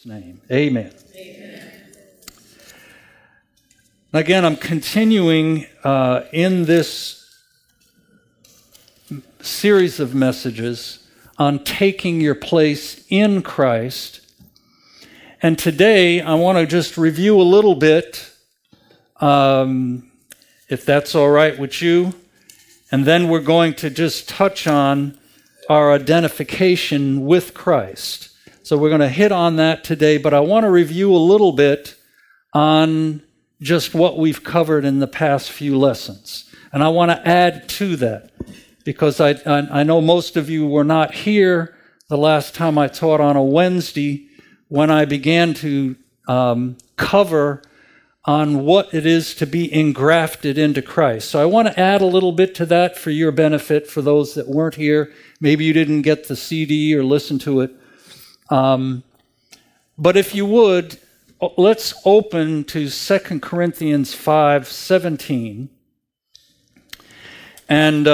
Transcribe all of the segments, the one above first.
name. Amen. Again, I'm continuing in this series of messages on taking your place in Christ. And today, I want to just review a little bit, if that's all right with you. And then we're going to just touch on our identification with Christ. So we're going to hit on that today, but I want to review a little bit on just what we've covered in the past few lessons. And I want to add to that, because I know most of you were not here the last time I taught on a Wednesday when I began to cover on what it is to be engrafted into Christ. So I want to add a little bit to that for your benefit, for those that weren't here. Maybe you didn't get the CD or listen to it. But if you would, let's open to 2 Corinthians 5:17. And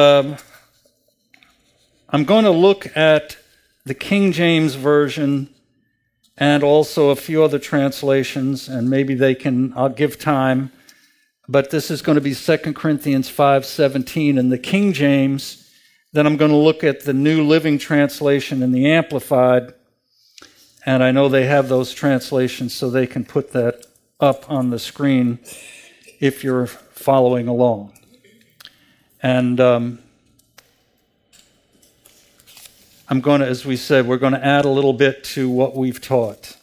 I'm going to look at the King James Version and also a few other translations, and maybe I'll give time. But this is going to be 2 Corinthians 5:17 in the King James. Then I'm going to look at the New Living Translation and the Amplified. And I know they have those translations, so they can put that up on the screen if you're following along. And I'm going to, as we said, we're going to add a little bit to what we've taught.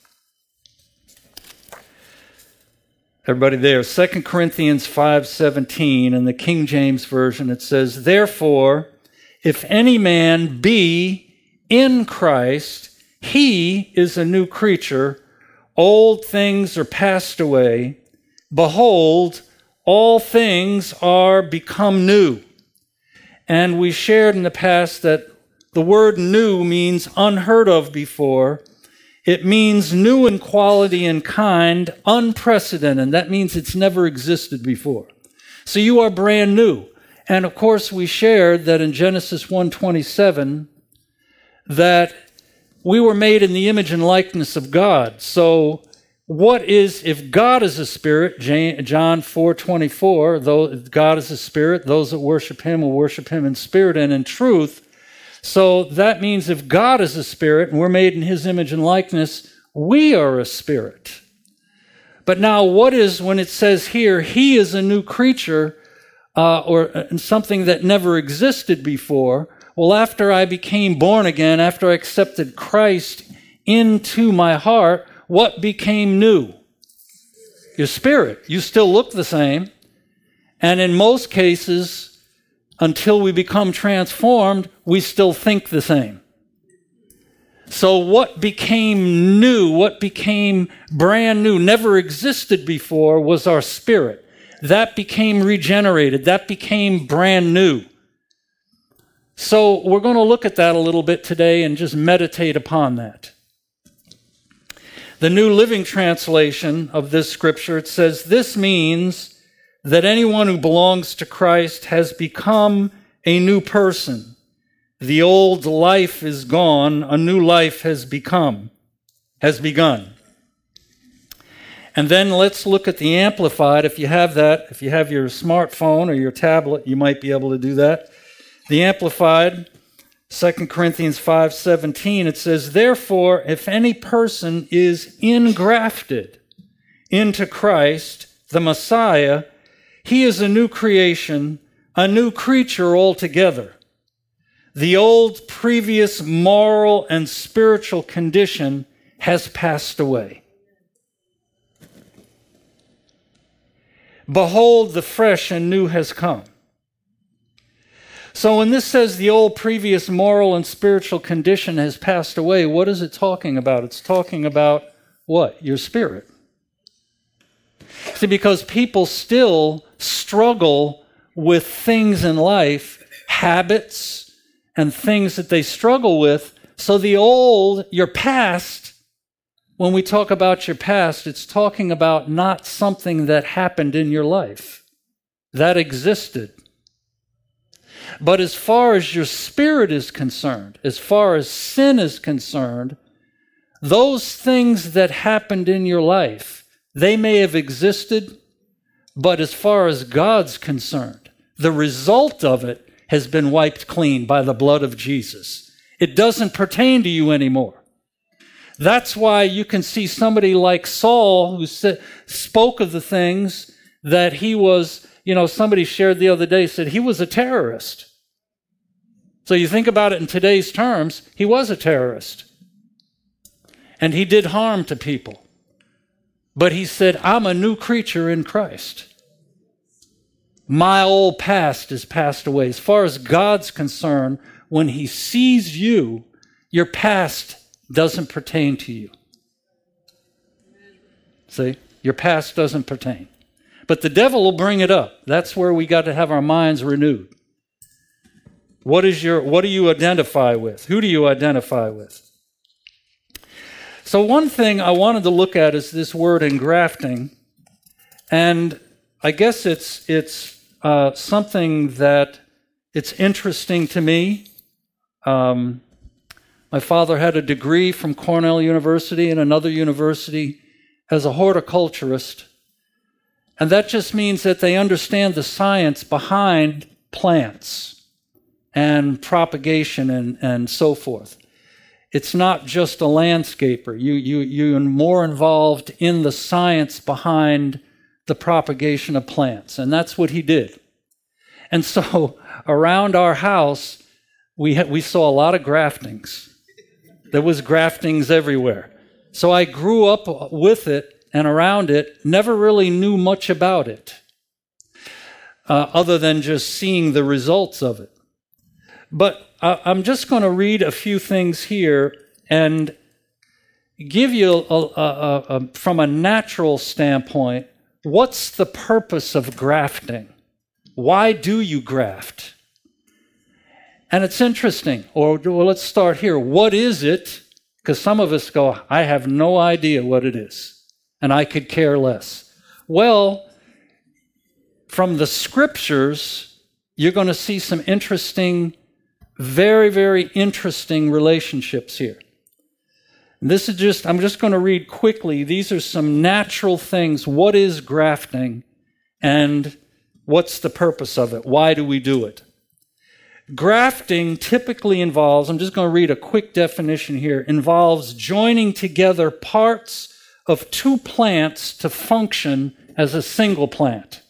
Everybody there, 2 Corinthians 5:17 in the King James Version, it says, "Therefore, if any man be in Christ, he is a new creature. Old things are passed away. Behold, all things are become new." And we shared in the past that the word new means unheard of before. It means new in quality and kind, unprecedented. That means it's never existed before. So you are brand new. And of course, we shared that in Genesis 1:27, that we were made in the image and likeness of God. So if God is a spirit, John 4:24, though God is a spirit, those that worship him will worship him in spirit and in truth. So that means if God is a spirit and we're made in his image and likeness, we are a spirit. But now when it says here, he is a new creature, or something that never existed before? Well, after I became born again, after I accepted Christ into my heart, what became new? Your spirit. You still look the same. And in most cases, until we become transformed, we still think the same. So what became new, what became brand new, never existed before, was our spirit. That became regenerated. That became brand new. So we're going to look at that a little bit today and just meditate upon that. The New Living Translation of this scripture, it says, "This means that anyone who belongs to Christ has become a new person. The old life is gone, a new life has begun." And then let's look at the Amplified. If you have that, if you have your smartphone or your tablet, you might be able to do that. The Amplified, 2 Corinthians 5:17, it says, "Therefore, if any person is engrafted into Christ, the Messiah, he is a new creation, a new creature altogether. The old previous moral and spiritual condition has passed away. Behold, the fresh and new has come." So when this says the old previous moral and spiritual condition has passed away, what is it talking about? It's talking about what? Your spirit. See, because people still struggle with things in life, habits, and things that they struggle with. So your past, when we talk about your past, it's talking about not something that happened in your life. That existed. But as far as your spirit is concerned, as far as sin is concerned, Those things that happened in your life, they may have existed, but as far as God's concerned, the result of it has been wiped clean by the blood of Jesus. It doesn't pertain to you anymore. That's why you can see somebody like Saul who spoke of the things that he was, somebody shared the other day, said he was a terrorist. So you think about it in today's terms, he was a terrorist. And he did harm to people. But he said, I'm a new creature in Christ. My old past is passed away. As far as God's concerned, when he sees you, your past doesn't pertain to you. See? Your past doesn't pertain. But the devil will bring it up. That's where we got to have our minds renewed. What do you identify with? Who do you identify with? So one thing I wanted to look at is this word engrafting. And I guess it's something that it's interesting to me. My father had a degree from Cornell University and another university as a horticulturist. And that just means that they understand the science behind plants and propagation and so forth. It's not just a landscaper. You're more involved in the science behind the propagation of plants. And that's what he did. And so around our house, we saw a lot of graftings. There was graftings everywhere. So I grew up with it and around it, never really knew much about it, other than just seeing the results of it. But I'm just going to read a few things here and give you, from a natural standpoint, what's the purpose of grafting? Why do you graft? And it's interesting. Well, let's start here. What is it? Because some of us go, I have no idea what it is, and I could care less. Well, from the scriptures, you're going to see some interesting, very, very interesting relationships here. And I'm just going to read quickly. These are some natural things. What is grafting and what's the purpose of it? Why do we do it? Grafting typically involves, I'm just going to read a quick definition here, involves joining together parts of two plants to function as a single plant.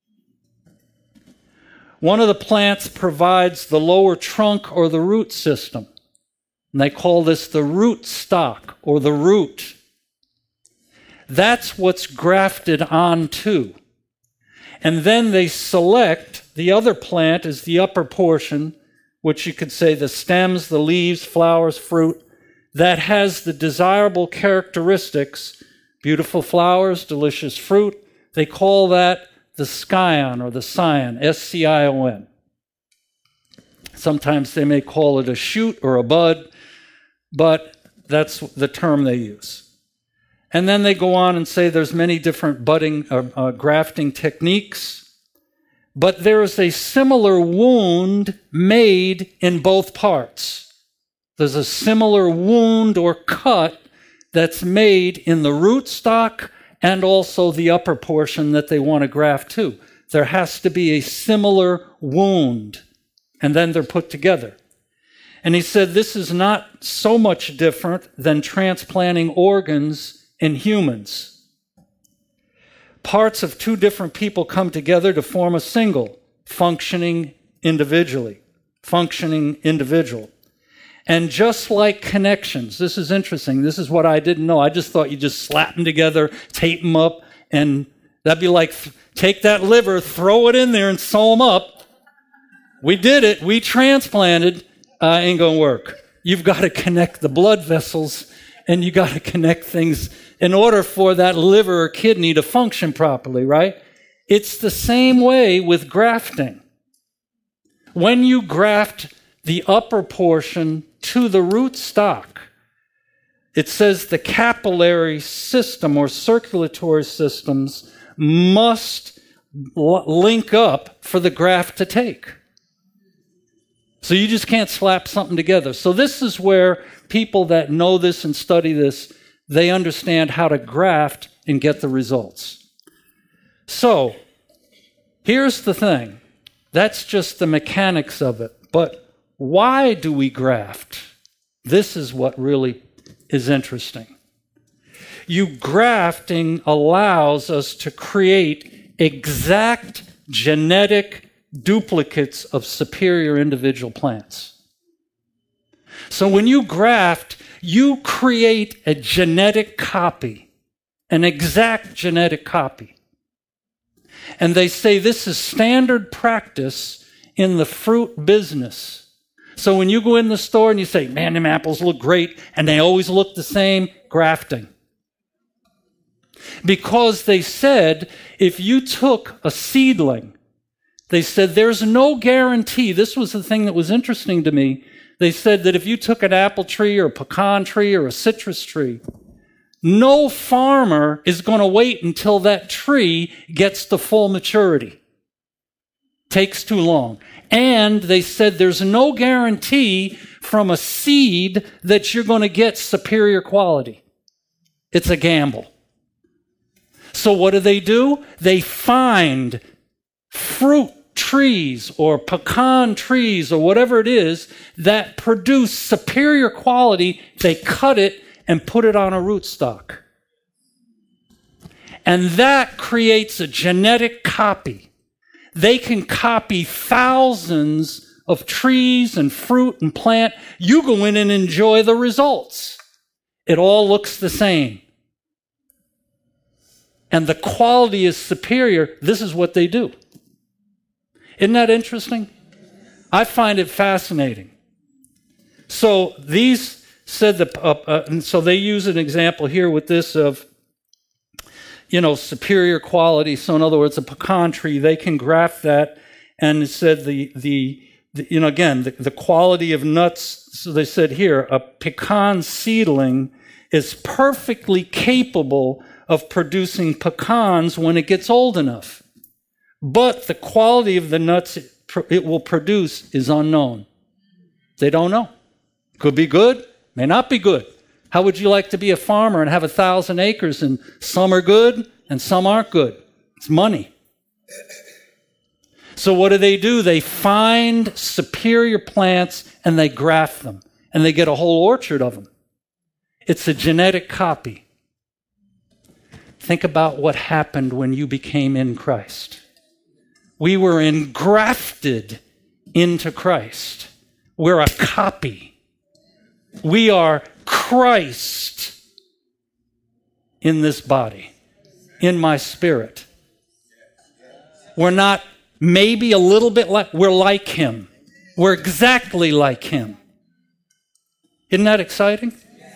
One of the plants provides the lower trunk or the root system. And they call this the root stock or the root. That's what's grafted onto. And then they select the other plant as the upper portion, which you could say the stems, the leaves, flowers, fruit, that has the desirable characteristics, beautiful flowers, delicious fruit. They call that the scion or the scion, S-C-I-O-N. Sometimes they may call it a shoot or a bud, but that's the term they use. And then they go on and say there's many different budding grafting techniques, but there is a similar wound made in both parts. There's a similar wound or cut that's made in the rootstock and also the upper portion that they want to graft to. There has to be a similar wound, and then they're put together. And he said this is not so much different than transplanting organs in humans. Parts of two different people come together to form a single, functioning individual. And just like connections, this is interesting. This is what I didn't know. I just thought you just slap them together, tape them up, and that'd be like, take that liver, throw it in there, and sew them up. We did it. We transplanted. Ain't going to work. You've got to connect the blood vessels, and you got to connect things in order for that liver or kidney to function properly, right? It's the same way with grafting. When you graft the upper portion to the root stock, it says the capillary system or circulatory systems must link up for the graft to take. So you just can't slap something together. So this is where people that know this and study this, they understand how to graft and get the results. So here's the thing. That's just the mechanics of it. But why do we graft? This is what really is interesting. Grafting allows us to create exact genetic duplicates of superior individual plants. So when you graft, you create a genetic copy, an exact genetic copy. And they say this is standard practice in the fruit business. So when you go in the store and you say, man, them apples look great, and they always look the same, grafting. Because they said, if you took a seedling, they said there's no guarantee. This was the thing that was interesting to me. They said that if you took an apple tree or a pecan tree or a citrus tree, no farmer is going to wait until that tree gets to full maturity. Takes too long. And they said there's no guarantee from a seed that you're going to get superior quality. It's a gamble. So what do? They find fruit trees or pecan trees or whatever it is that produce superior quality. They cut it and put it on a rootstock. And that creates a genetic copy. They can copy thousands of trees and fruit and plant. You go in and enjoy the results. It all looks the same. And the quality is superior. This is what they do. Isn't that interesting? I find it fascinating. So these said and so they use an example here with this of, superior quality. So in other words, a pecan tree, they can graft that, and it said the quality of nuts. So they said here, a pecan seedling is perfectly capable of producing pecans when it gets old enough. But the quality of the nuts it will produce is unknown. They don't know. Could be good, may not be good. How would you like to be a farmer and have 1,000 acres and some are good and some aren't good? It's money. So what do? They find superior plants and they graft them. And they get a whole orchard of them. It's a genetic copy. Think about what happened when you became in Christ. We were engrafted into Christ. We're a copy. We are Christ in this body, in my spirit. We're not maybe a little bit like, we're like Him. We're exactly like Him. Isn't that exciting?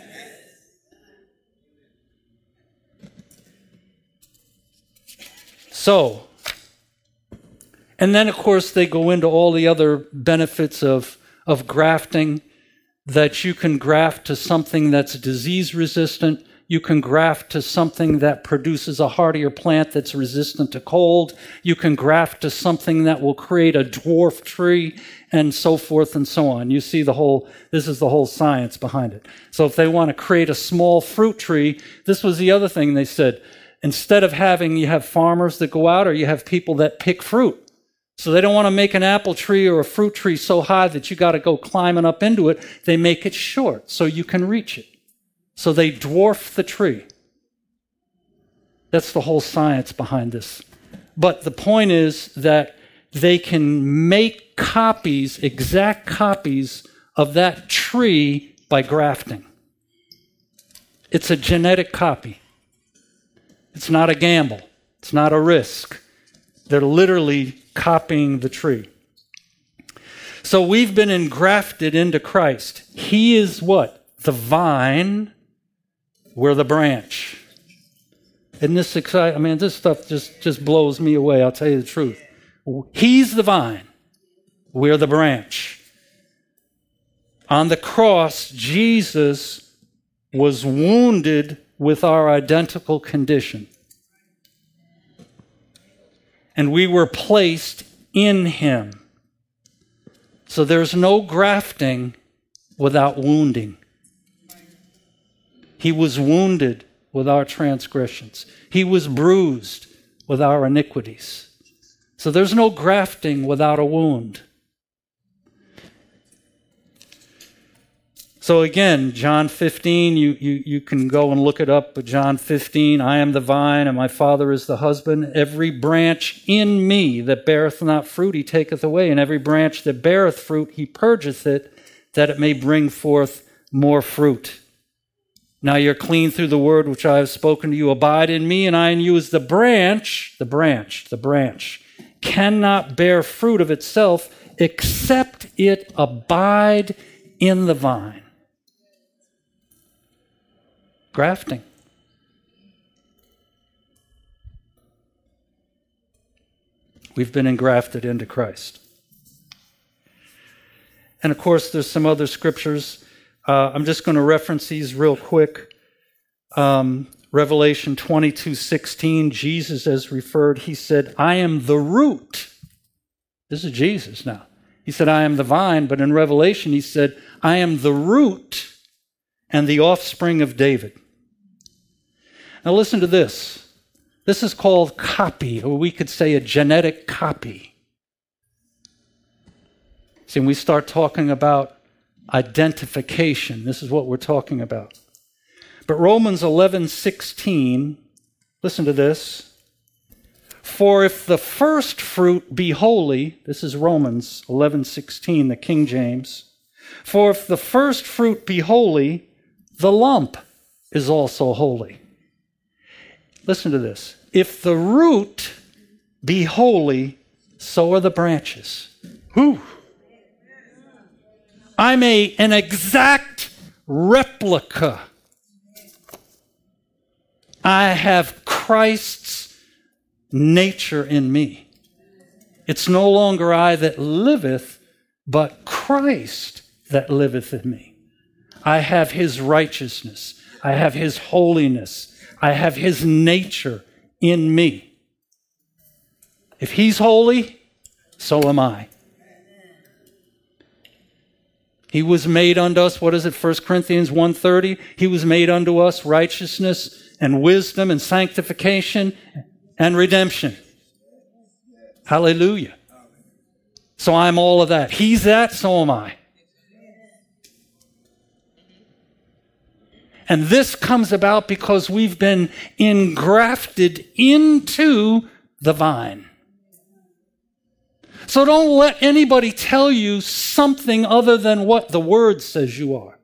So, and then of course they go into all the other benefits of grafting, that you can graft to something that's disease resistant. You can graft to something that produces a hardier plant that's resistant to cold. You can graft to something that will create a dwarf tree, and so forth and so on. You see this is the whole science behind it. So if they want to create a small fruit tree, this was the other thing they said. Instead of you have farmers that go out, or you have people that pick fruit. So they don't want to make an apple tree or a fruit tree so high that you got to go climbing up into it. They make it short so you can reach it. So they dwarf the tree. That's the whole science behind this. But the point is that they can make copies, exact copies of that tree by grafting. It's a genetic copy. It's not a gamble. It's not a risk. They're literally copying the tree. So we've been engrafted into Christ. He is what? The vine. We're the branch. Isn't this exciting? I mean, this stuff just blows me away, I'll tell you the truth. He's the vine. We're the branch. On the cross, Jesus was wounded with our identical condition. And we were placed in Him. So there's no grafting without wounding. He was wounded with our transgressions. He was bruised with our iniquities. So there's no grafting without a wound. So again, John 15, you can go and look it up, but John 15, I am the vine and my Father is the husband. Every branch in me that beareth not fruit, he taketh away. And every branch that beareth fruit, he purgeth it, that it may bring forth more fruit. Now you're clean through the word which I have spoken to you. Abide in me and I in you. As the branch cannot bear fruit of itself except it abide in the vine. Grafting. We've been engrafted into Christ. And of course, there's some other scriptures. I'm just going to reference these real quick. Revelation 22:16, Jesus is referred. He said, I am the root. This is Jesus now. He said, I am the vine. But in Revelation, he said, I am the root and the offspring of David. Now listen to this. This is called copy, or we could say a genetic copy. See, when we start talking about identification, this is what we're talking about. But Romans 11:16, listen to this. For if the first fruit be holy, this is Romans 11:16, the King James. For if the first fruit be holy, the lump is also holy. Listen to this. If the root be holy, so are the branches. Whew. I'm an exact replica. I have Christ's nature in me. It's no longer I that liveth, but Christ that liveth in me. I have his righteousness. I have his holiness. I have his nature in me. If he's holy, so am I. He was made unto us, what is it, 1 Corinthians 1:30? He was made unto us righteousness and wisdom and sanctification and redemption. Hallelujah. So I'm all of that. He's that, so am I. And this comes about because we've been engrafted into the vine. So don't let anybody tell you something other than what the Word says you are.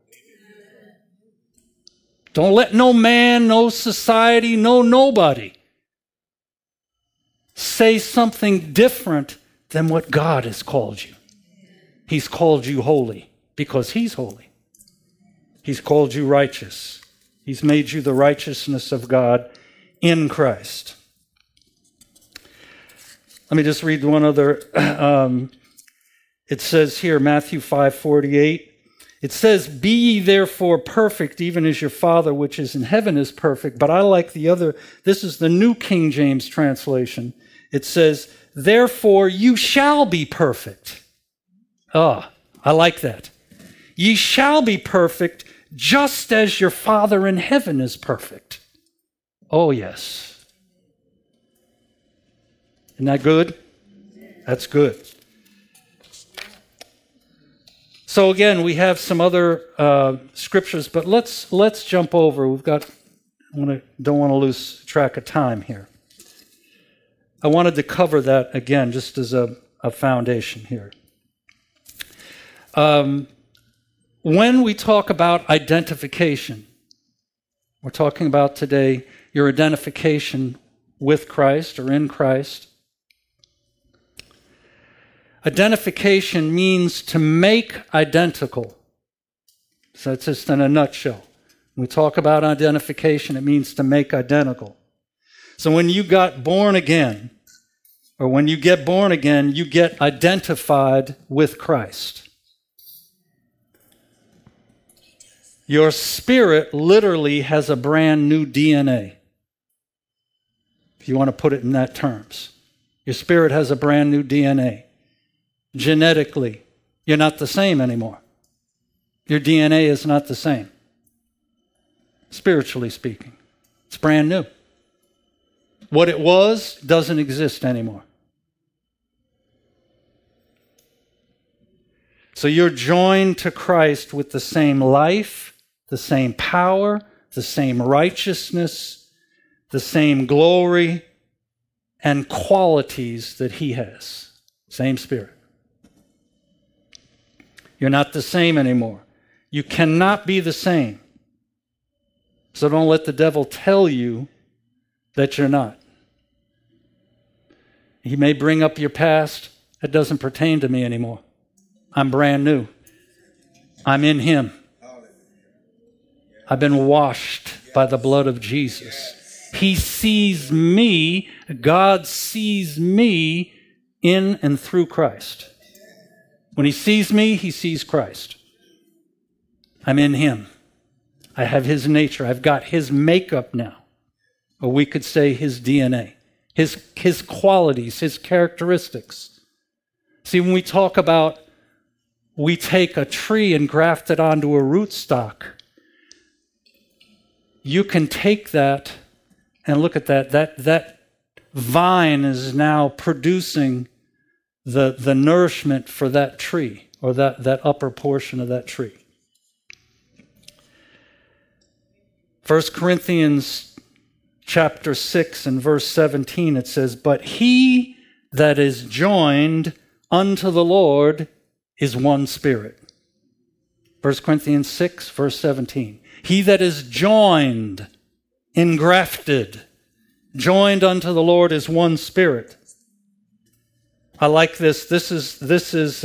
Don't let no man, no society, no nobody say something different than what God has called you. He's called you holy because he's holy. He's called you righteous. He's made you the righteousness of God in Christ. Let me just read one other. It says here, Matthew 5:48. It says, be ye therefore perfect, even as your Father which is in heaven is perfect. But I like the other. This is the New King James translation. It says, therefore you shall be perfect. I like that. Ye shall be perfect, just as your Father in heaven is perfect. Oh, yes. Isn't that good? That's good. So again, we have some other scriptures, but let's jump over. Don't want to lose track of time here. I wanted to cover that again, just as a foundation here. When we talk about identification, we're talking about today your identification with Christ or in Christ. Identification means to make identical. So that's just in a nutshell. When we talk about identification, it means to make identical. So when you got born again, or when you get born again, you get identified with Christ. Your spirit literally has a brand new DNA, if you want to put it in that terms. Your spirit has a brand new DNA. Genetically, You're not the same anymore. Your DNA is not the same. Spiritually speaking. It's brand new. What it was doesn't exist anymore. So you're joined to Christ with the same life, the same power, the same righteousness, the same glory and qualities that he has. Same Spirit. You're not the same anymore. You cannot be the same. So don't let the devil tell you that you're not. He may bring up your past. It doesn't pertain to me anymore. I'm brand new. I'm in him. I've been washed by the blood of Jesus. He sees me. God sees me in and through Christ. When he sees me, he sees Christ. I'm in him. I have his nature. I've got his makeup now. Or we could say his DNA, his qualities, his characteristics. See, when we talk about we take a tree and graft it onto a rootstock, you can take that and look at that. That vine is now producing the nourishment for that tree, or that upper portion of that tree. 1 Corinthians chapter 6 and verse 17, it says, "But he that is joined unto the Lord is one spirit." 1 Corinthians 6, verse 17. He that is joined, engrafted, joined unto the Lord is one spirit. I like this. This is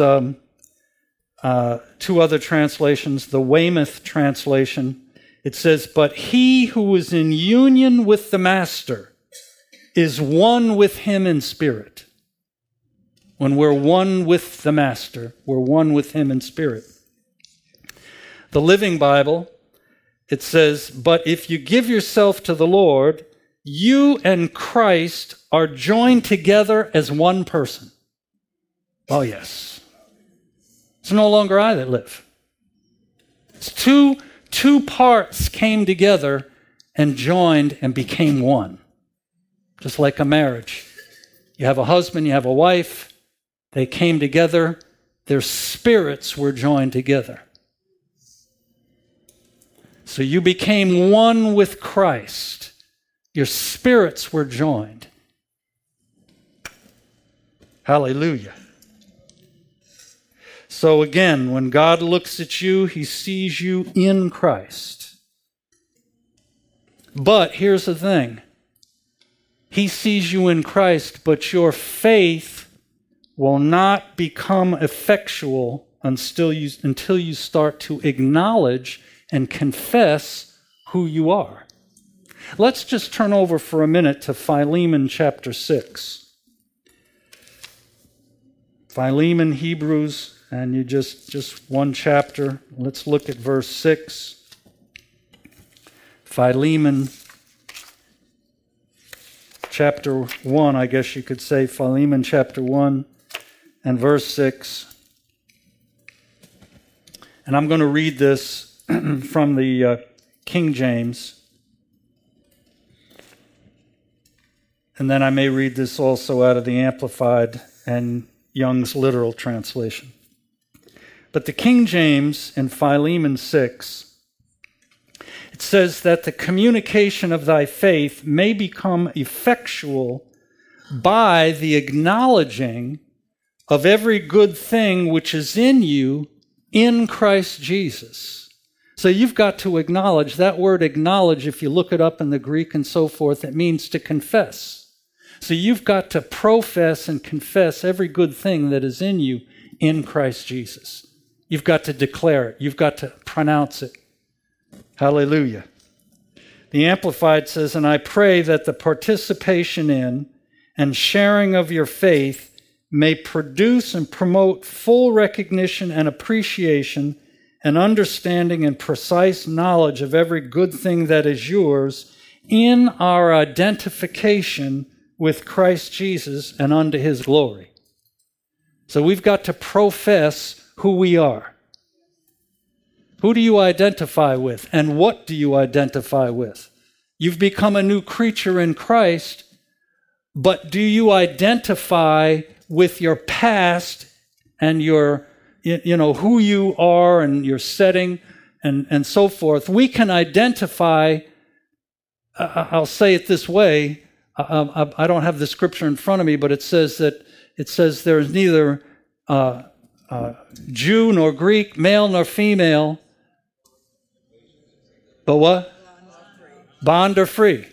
two other translations. The Weymouth translation, it says, "But he who is in union with the Master is one with him in spirit." When we're one with the Master, we're one with him in spirit. The Living Bible, it says, "But if you give yourself to the Lord, you and Christ are joined together as one person." Oh, yes. It's no longer I that live. It's two parts came together and joined and became one. Just like a marriage. You have a husband, you have a wife. They came together. Their spirits were joined together. So you became one with Christ. Your spirits were joined. Hallelujah. So again, when God looks at you, he sees you in Christ. But here's the thing. He sees you in Christ, but your faith will not become effectual until you start to acknowledge and confess who you are. Let's just turn over for a minute to Philemon chapter 6. Philemon, Hebrews, and you just one chapter. Let's look at verse 6. Philemon chapter 1, I guess you could say. Philemon chapter 1 and verse 6. And I'm going to read this from the King James. And then I may read this also out of the Amplified and Young's literal translation. But the King James in Philemon 6, it says that the communication of thy faith may become effectual by the acknowledging of every good thing which is in you in Christ Jesus. So you've got to acknowledge. That word acknowledge, if you look it up in the Greek and so forth, it means to confess. So you've got to profess and confess every good thing that is in you in Christ Jesus. You've got to declare it. You've got to pronounce it. Hallelujah. The Amplified says, "And I pray that the participation in and sharing of your faith may produce and promote full recognition and appreciation and understanding and precise knowledge of every good thing that is yours in our identification with Christ Jesus and unto his glory." So we've got to profess who we are. Who do you identify with, and what do you identify with? You've become a new creature in Christ, but do you identify with your past and your, who you are and your setting and so forth? We can identify, I'll say it this way, I don't have the scripture in front of me, but it says there is neither Jew nor Greek, male nor female, but what? Bond or free.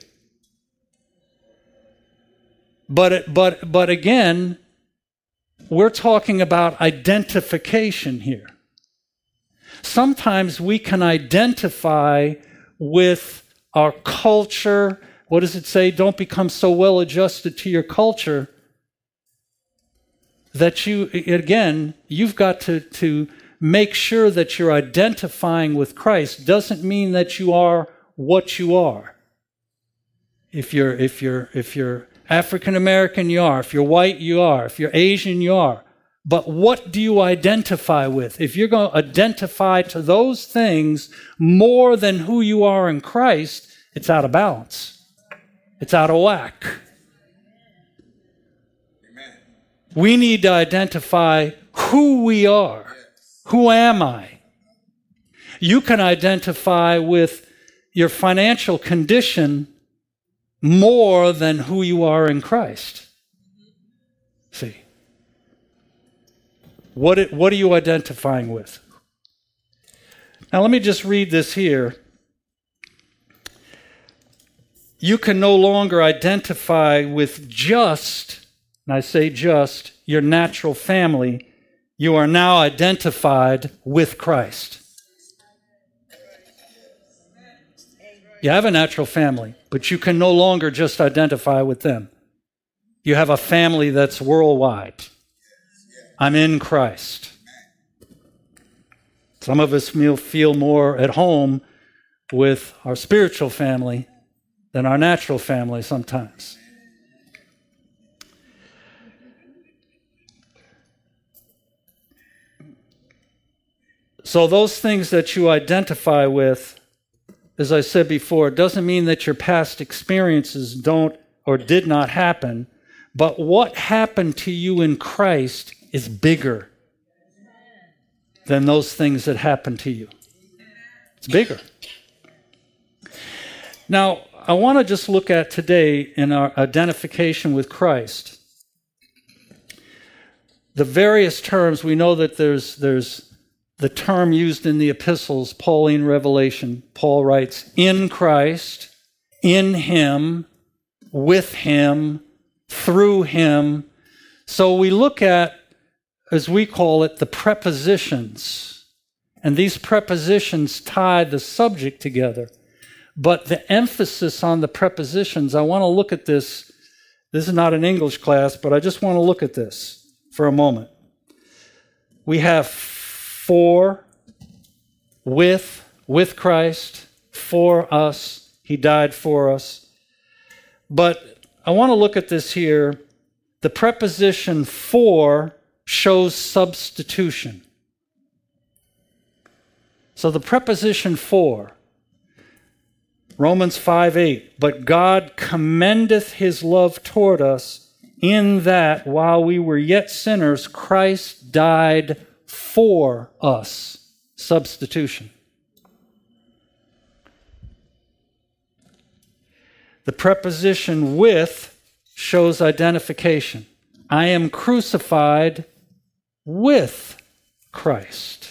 But again, we're talking about identification here. Sometimes we can identify with our culture. What does it say? Don't become so well adjusted to your culture that you've got to make sure that you're identifying with Christ. Doesn't mean that you are what you are. If you're African American, you are. If you're white, you are. If you're Asian, you are. But what do you identify with? If you're going to identify to those things more than who you are in Christ, it's out of balance. It's out of whack. Amen. We need to identify who we are. Yes. Who am I? You can identify with your financial condition more than who you are in Christ. See? What are you identifying with? Now let me just read this here. You can no longer identify with just, and I say just, your natural family. You are now identified with Christ. You have a natural family, but you can no longer just identify with them. You have a family that's worldwide. I'm in Christ. Some of us feel more at home with our spiritual family than our natural family sometimes. So those things that you identify with, as I said before, it doesn't mean that your past experiences don't or did not happen, but what happened to you in Christ is bigger than those things that happened to you. It's bigger. Now, I want to just look at today in our identification with Christ, the various terms. We know that there's the term used in the epistles, Pauline revelation. Paul writes, in Christ, in Him, with Him, through Him. So we look at, as we call it, the prepositions. And these prepositions tie the subject together. But the emphasis on the prepositions, I want to look at this. This is not an English class, but I just want to look at this for a moment. We have for, with Christ, for us. He died for us. But I want to look at this here. The preposition for shows substitution. So the preposition for, Romans 5:8, but God commendeth His love toward us in that while we were yet sinners, Christ died for us. Substitution. The preposition with shows identification. I am crucified with Christ.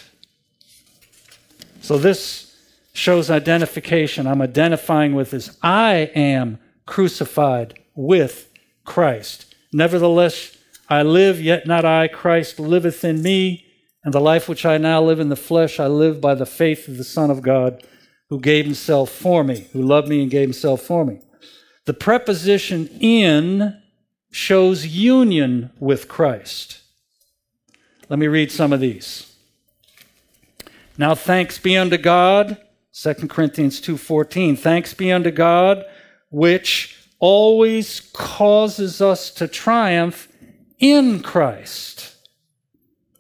So this shows identification. I'm identifying with this. I am crucified with Christ. Nevertheless, I live, yet not I. Christ liveth in me. And the life which I now live in the flesh, I live by the faith of the Son of God, who gave Himself for me, who loved me and gave Himself for me. The preposition in shows union with Christ. Let me read some of these. Now thanks be unto God, 2 Corinthians 2:14. Thanks be unto God, which always causes us to triumph in Christ.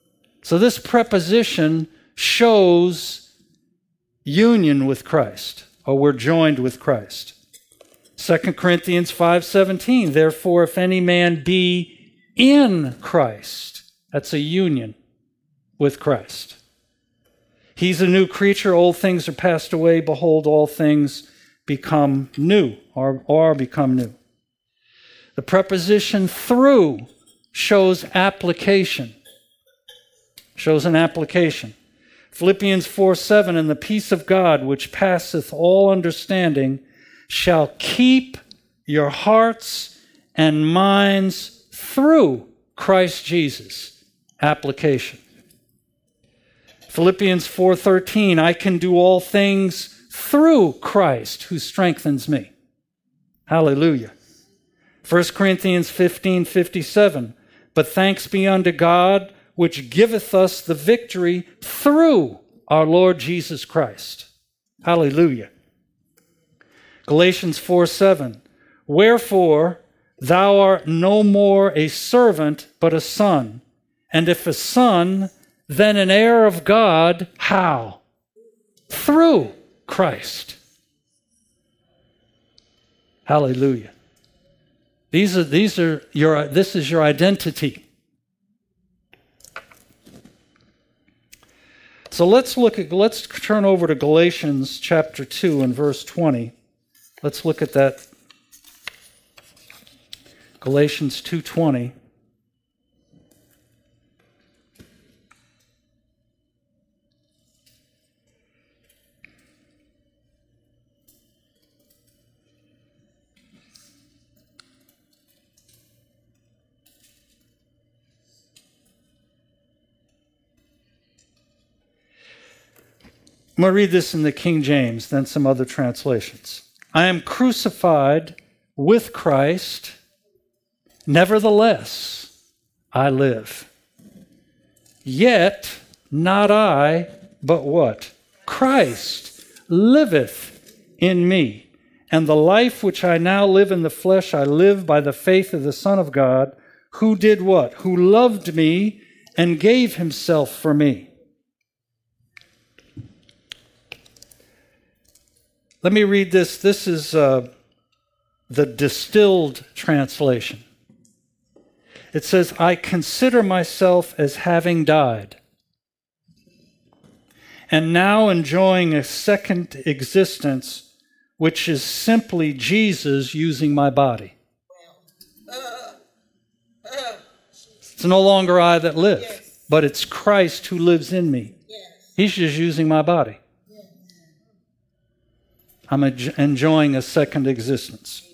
So this preposition shows union with Christ, or we're joined with Christ. 2 Corinthians 5:17, therefore, if any man be in Christ, that's a union with Christ. He's a new creature, old things are passed away, behold, all things become new, or become new. The preposition through shows application, shows an application. Philippians 4:7, and the peace of God, which passeth all understanding, shall keep your hearts and minds through Christ Jesus. Application. Philippians 4:13, I can do all things through Christ who strengthens me. Hallelujah. 1 Corinthians 15:57, but thanks be unto God, which giveth us the victory through our Lord Jesus Christ. Hallelujah. Galatians 4:7, wherefore thou art no more a servant, but a son. And if a son, then an heir of God. How? Through Christ. Hallelujah. This is your identity. So let's turn over to Galatians chapter 2 and verse 20. Let's look at that. Galatians 2:20. I'm going to read this in the King James, then some other translations. I am crucified with Christ, nevertheless I live. Yet not I, but what? Christ liveth in me. And the life which I now live in the flesh, I live by the faith of the Son of God, who did what? Who loved me and gave himself for me. Let me read this. This is the distilled translation. It says, I consider myself as having died, and now enjoying a second existence, which is simply Jesus using my body. It's no longer I that live, but it's Christ who lives in me. He's just using my body. I'm enjoying a second existence.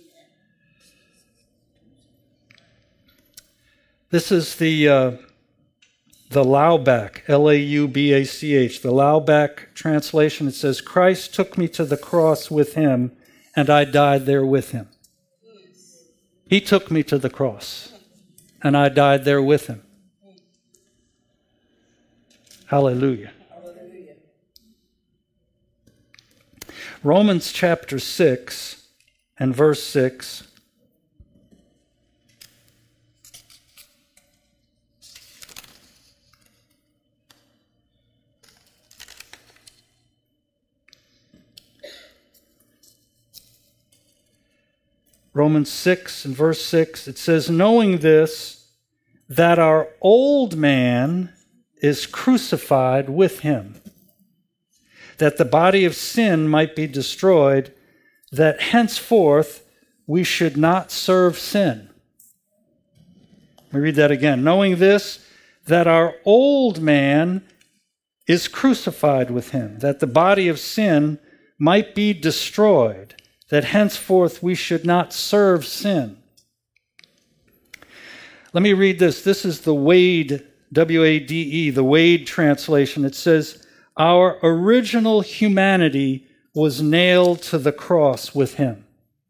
This is the Laubach, Laubach, the Laubach translation. It says, Christ took me to the cross with him, and I died there with him. He took me to the cross, and I died there with him. Hallelujah. Romans chapter 6 and verse 6. Romans 6 and verse 6, it says, knowing this, that our old man is crucified with him, that the body of sin might be destroyed, that henceforth we should not serve sin. Let me read that again. Knowing this, that our old man is crucified with him, that the body of sin might be destroyed, that henceforth we should not serve sin. Let me read this. This is the Wade, W-A-D-E, the Wade translation. It says, our original humanity was nailed to the cross with him.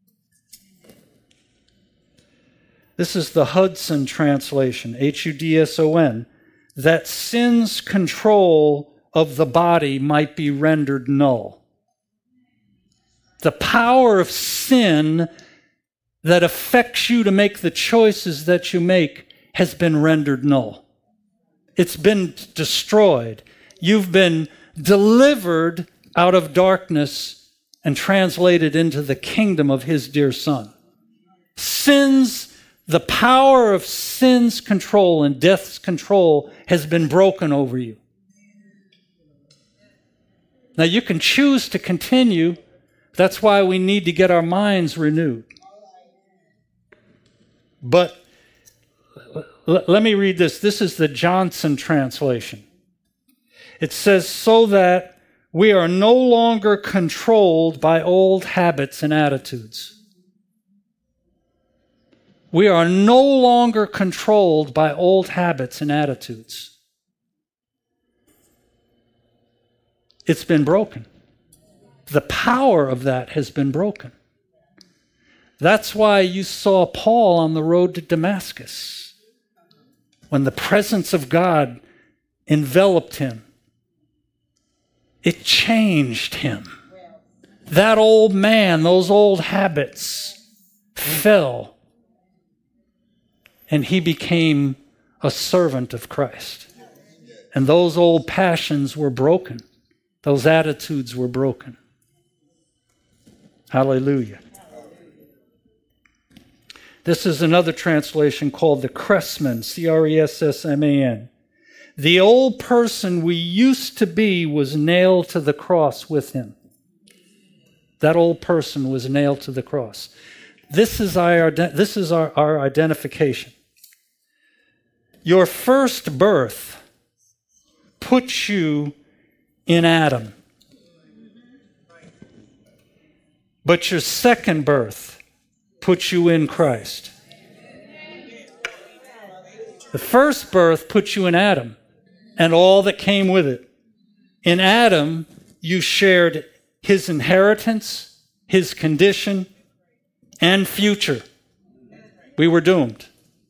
This is the Hudson translation, Hudson, that sin's control of the body might be rendered null. The power of sin that affects you to make the choices that you make has been rendered null. It's been destroyed. You've been delivered out of darkness and translated into the kingdom of his dear Son. The power of sin's control and death's control has been broken over you. Now you can choose to continue. That's why we need to get our minds renewed. But let me read this. This is the Johnson translation. It says, so that we are no longer controlled by old habits and attitudes. We are no longer controlled by old habits and attitudes. It's been broken. The power of that has been broken. That's why you saw Paul on the road to Damascus. When the presence of God enveloped him, it changed him. That old man, those old habits fell. And he became a servant of Christ. And those old passions were broken. Those attitudes were broken. Hallelujah. This is another translation called the Cressman, C-R-E-S-S-M-A-N. The old person we used to be was nailed to the cross with him. That old person was nailed to the cross. This is our identification. Your first birth puts you in Adam. But your second birth puts you in Christ. The first birth puts you in Adam and all that came with it. In Adam, you shared his inheritance, his condition, and future. We were doomed.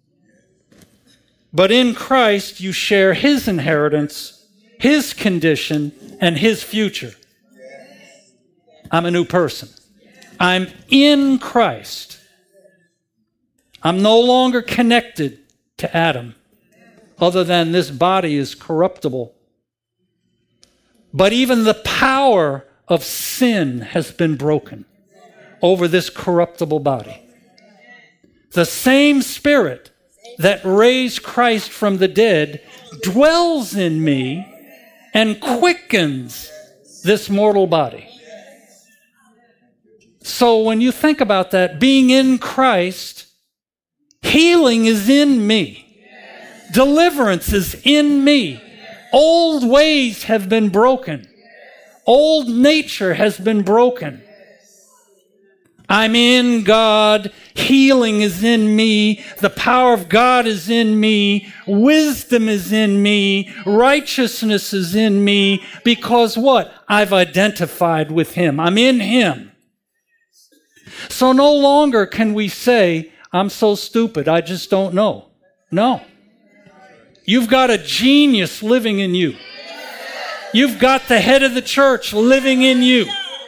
But in Christ, you share his inheritance, his condition, and his future. I'm a new person. I'm in Christ. I'm no longer connected to Adam, other than this body is corruptible. But even the power of sin has been broken over this corruptible body. The same Spirit that raised Christ from the dead dwells in me and quickens this mortal body. So when you think about that, being in Christ, healing is in me. Deliverance is in me. Old ways have been broken. Old nature has been broken. I'm in God. Healing is in me. The power of God is in me. Wisdom is in me. Righteousness is in me. Because what? I've identified with him. I'm in him. So no longer can we say, I'm so stupid, I just don't know. No. You've got a genius living in you. You've got the head of the church living in you.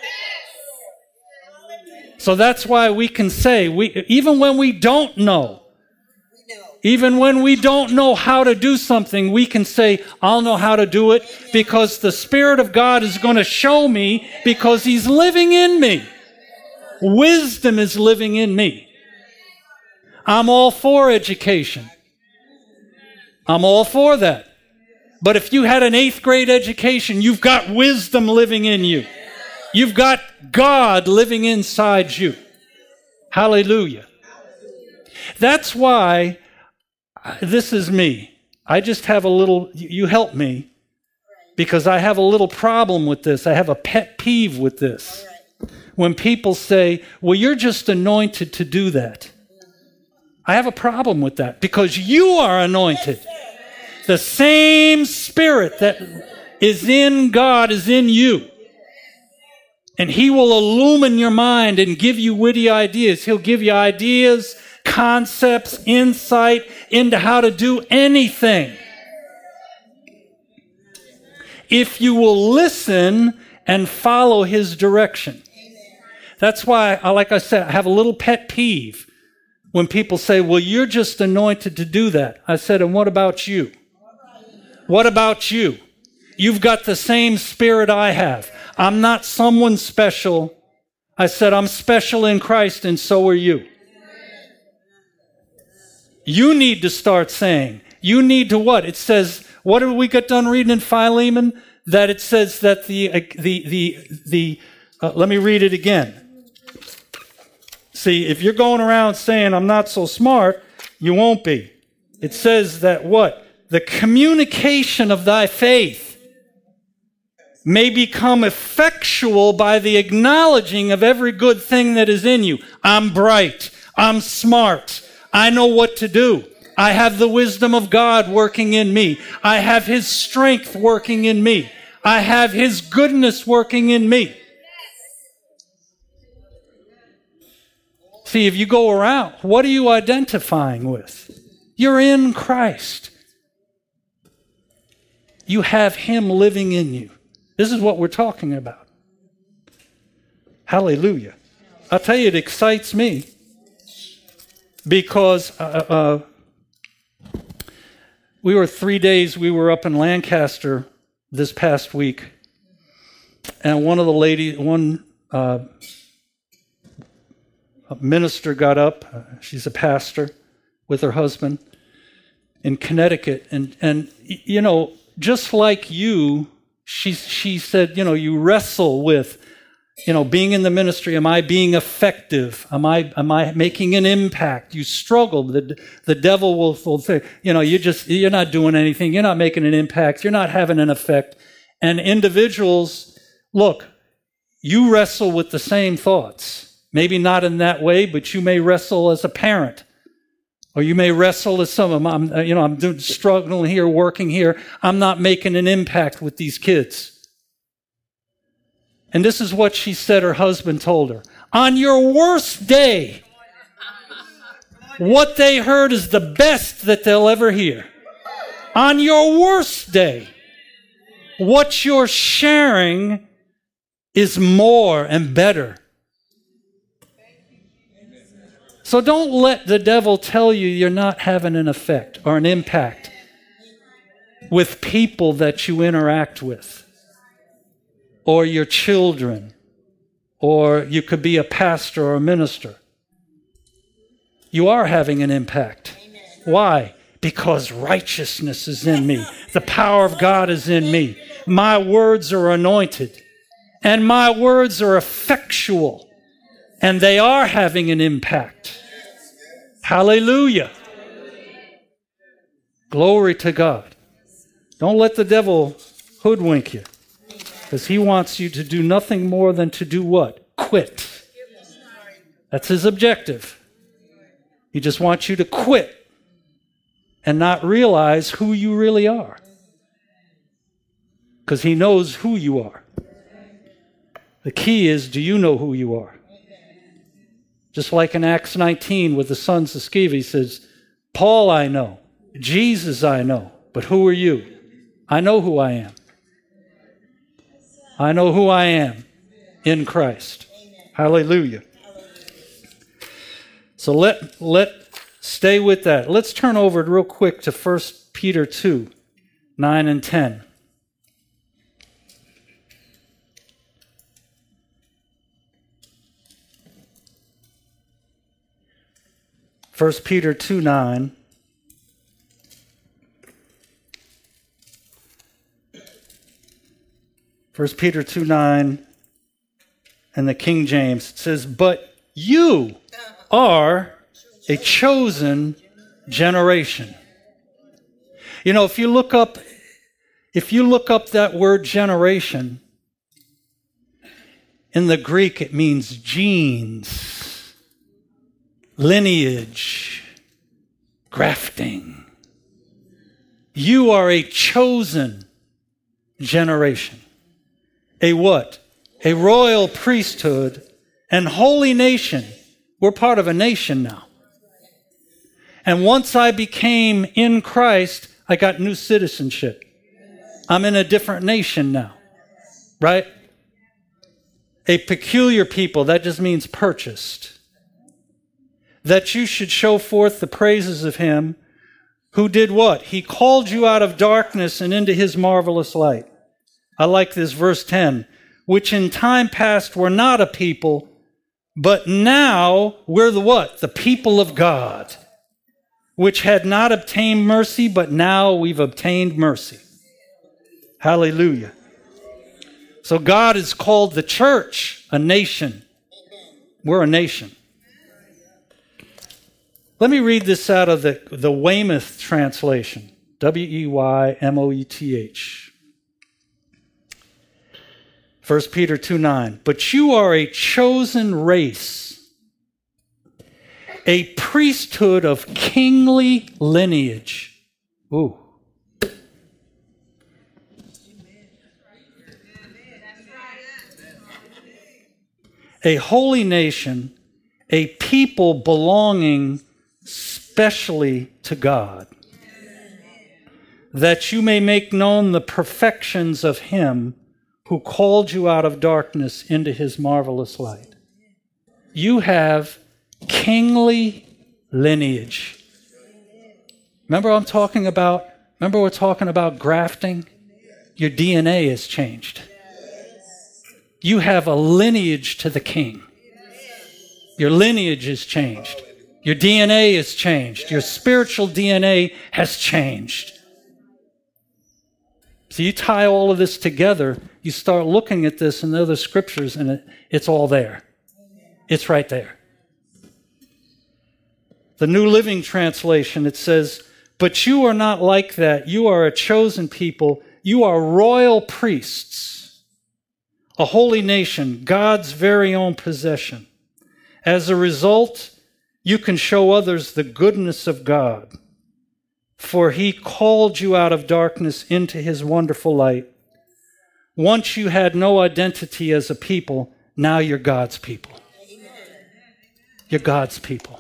So that's why we can say, even when we don't know, even when we don't know how to do something, we can say, I'll know how to do it because the Spirit of God is going to show me because he's living in me. Wisdom is living in me. I'm all for education. I'm all for that. But if you had an 8th grade education, you've got wisdom living in you. You've got God living inside you. Hallelujah. That's why this is me. I just have a little, you help me, because I have a little problem with this. I have a pet peeve with this. When people say, well, you're just anointed to do that. I have a problem with that because you are anointed. The same Spirit that is in God is in you. And he will illumine your mind and give you witty ideas. He'll give you ideas, concepts, insight into how to do anything. If you will listen and follow his direction. That's why, like I said, I have a little pet peeve when people say, well, you're just anointed to do that. I said, and what about you? What about you? You've got the same spirit I have. I'm not someone special. I said I'm special in Christ, and so are you. You need to start saying, you need to what? It says, what did we get done reading in Philemon? That it says that let me read it again. See, if you're going around saying I'm not so smart, you won't be. It says that what? The communication of thy faith may become effectual by the acknowledging of every good thing that is in you. I'm bright. I'm smart. I know what to do. I have the wisdom of God working in me. I have His strength working in me. I have His goodness working in me. See, if you go around, what are you identifying with? You're in Christ. You have Him living in you. This is what we're talking about. Hallelujah. I'll tell you, it excites me because we were 3 days, we were up in Lancaster this past week, and one minister got up, she's a pastor with her husband in Connecticut, and you know, just like you, she said, you know, you wrestle with, you know, being in the ministry. Am I being effective? Am I making an impact? You struggle. The devil will say, you know, you're not doing anything. You're not making an impact. You're not having an effect. And individuals, look, you wrestle with the same thoughts. Maybe not in that way, but you may wrestle as a parent. Or you may wrestle as some of them. I'm struggling here, working here. I'm not making an impact with these kids. And this is what she said her husband told her. On your worst day, what they heard is the best that they'll ever hear. On your worst day, what you're sharing is more and better. So don't let the devil tell you you're not having an effect or an impact with people that you interact with, or your children, or you could be a pastor or a minister. You are having an impact. Amen. Why? Because righteousness is in me. The power of God is in me. My words are anointed, and my words are effectual, and they are having an impact. Hallelujah. Glory to God. Don't let the devil hoodwink you, because he wants you to do nothing more than to do what? Quit. That's his objective. He just wants you to quit and not realize who you really are, because he knows who you are. The key is, do you know who you are? Just like in Acts 19 with the sons of Sceva, he says, Paul I know, Jesus I know, but who are you? I know who I am. I know who I am in Christ. Hallelujah. So let stay with that. Let's turn over real quick to 1 Peter 2, 9 and 10. 1 Peter 2, 9. First Peter 2, 9 and the King James, it says, but you are a chosen generation. You know, if you look up that word generation, in the Greek it means genes, lineage, grafting. You are a chosen generation. A what? A royal priesthood and holy nation. We're part of a nation now. And once I became in Christ, I got new citizenship. I'm in a different nation now. Right? A peculiar people, that just means purchased. That you should show forth the praises of him Who did what? He called you out of darkness and into his marvelous light. I like this verse 10. Which in time past were not a people, but now we're the what? The people of God. Which had not obtained mercy, but now we've obtained mercy. Hallelujah. So God has called the church a nation. We're a nation. Let me read this out of the Weymouth translation. W-E-Y-M-O-E-T-H. 1 Peter 2:9. But you are a chosen race, a priesthood of kingly lineage. Ooh. A holy nation, a people belonging specially to God, that you may make known the perfections of him who called you out of darkness into his marvelous light. You have kingly lineage. Remember we're talking about grafting? Your DNA has changed. You have a lineage to the king. Your lineage is changed. Your DNA is changed. Your spiritual DNA has changed. So you tie all of this together, you start looking at this in the other scriptures, and it's all there. It's right there. The New Living Translation, it says, but you are not like that. You are a chosen people. You are royal priests, a holy nation, God's very own possession. As a result, you can show others the goodness of God. For he called you out of darkness into his wonderful light. Once you had no identity as a people, now you're God's people. You're God's people.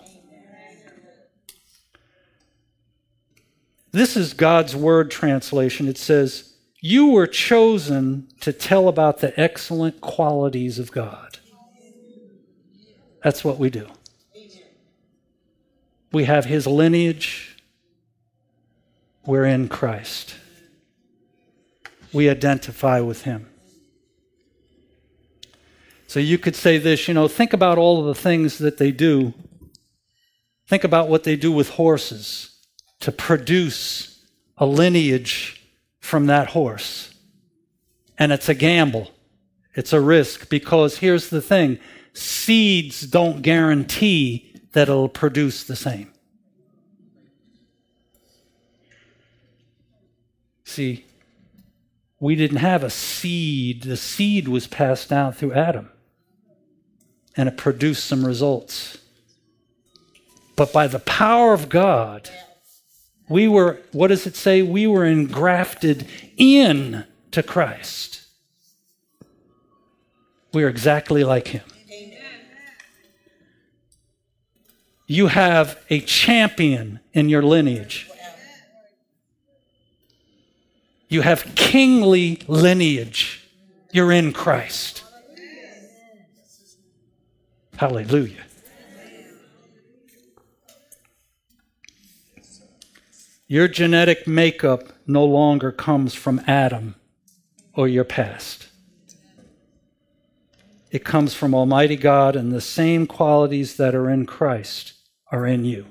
This is God's Word translation. It says, you were chosen to tell about the excellent qualities of God. That's what we do. We have his lineage. We're in Christ. We identify with him. So you could say this, think about all of the things that they do. Think about what they do with horses to produce a lineage from that horse. And it's a gamble. It's a risk, because here's the thing. Seeds don't guarantee that it'll produce the same. See, we didn't have a seed. The seed was passed down through Adam, and it produced some results. But by the power of God, we were, what does it say? We were engrafted in to Christ. We are exactly like him. You have a champion in your lineage. You have kingly lineage. You're in Christ. Hallelujah. Your genetic makeup no longer comes from Adam or your past. It comes from Almighty God, and the same qualities that are in Christ are in you.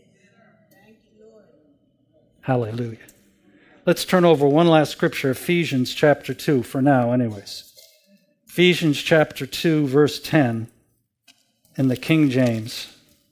Hallelujah. Let's turn over one last scripture, Ephesians chapter 2, for now anyways. Ephesians chapter 2, verse 10 in the King James.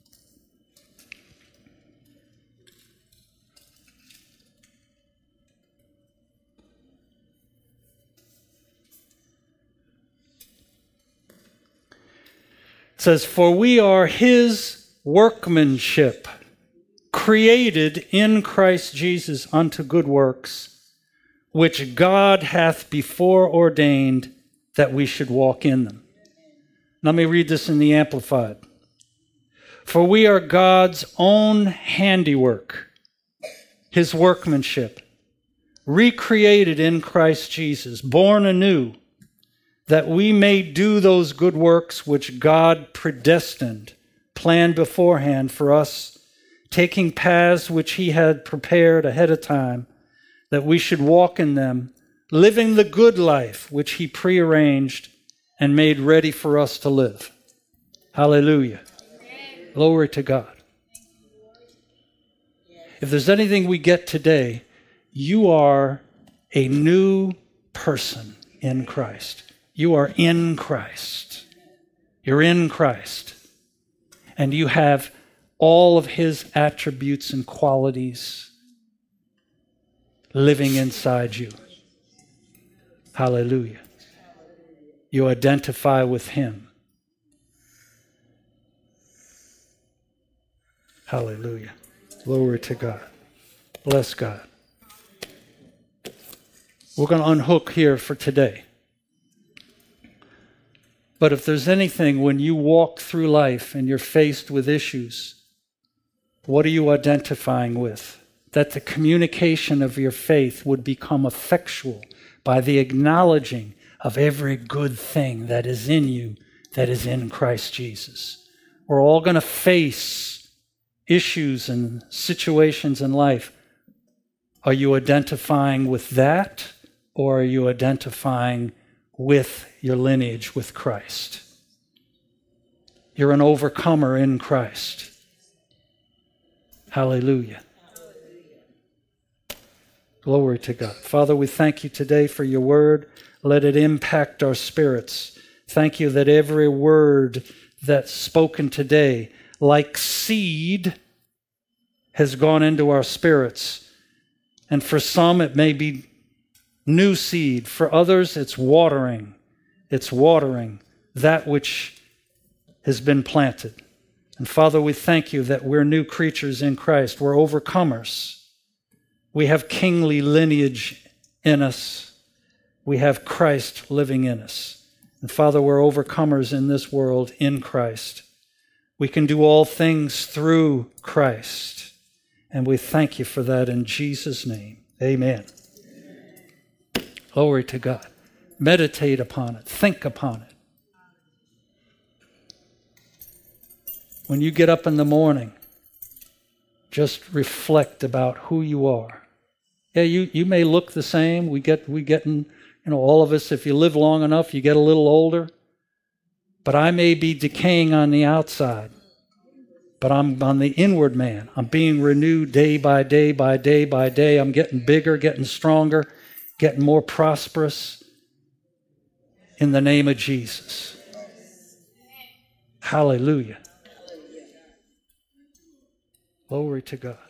It says, for we are his workmanship, created in Christ Jesus unto good works, which God hath before ordained that we should walk in them. Let me read this in the Amplified. For we are God's own handiwork, his workmanship, recreated in Christ Jesus, born anew, that we may do those good works which God predestined, planned beforehand for us taking paths which he had prepared ahead of time, that we should walk in them, living the good life which he prearranged and made ready for us to live. Hallelujah. Amen. Glory to God. If there's anything we get today, you are a new person in Christ. You are in Christ. You're in Christ. And you have all of his attributes and qualities living inside you. Hallelujah. You identify with him. Hallelujah. Glory to God. Bless God. We're going to unhook here for today. But if there's anything when you walk through life and you're faced with issues, what are you identifying with? That the communication of your faith would become effectual by the acknowledging of every good thing that is in you, that is in Christ Jesus. We're all going to face issues and situations in life. Are you identifying with that, or are you identifying with your lineage with Christ? You're an overcomer in Christ. Hallelujah. Glory to God. Father, we thank you today for your word. Let it impact our spirits. Thank you that every word that's spoken today, like seed, has gone into our spirits. And for some, it may be new seed. For others, it's watering. It's watering that which has been planted. And Father, we thank you that we're new creatures in Christ. We're overcomers. We have kingly lineage in us. We have Christ living in us. And Father, we're overcomers in this world in Christ. We can do all things through Christ. And we thank you for that in Jesus' name. Amen. Glory to God. Meditate upon it. Think upon it. When you get up in the morning, just reflect about who you are. Yeah, you may look the same. We get in, all of us, if you live long enough, you get a little older. But I may be decaying on the outside. But I'm on the inward man. I'm being renewed day by day by day by day. I'm getting bigger, getting stronger, getting more prosperous in the name of Jesus. Hallelujah. Glory to God.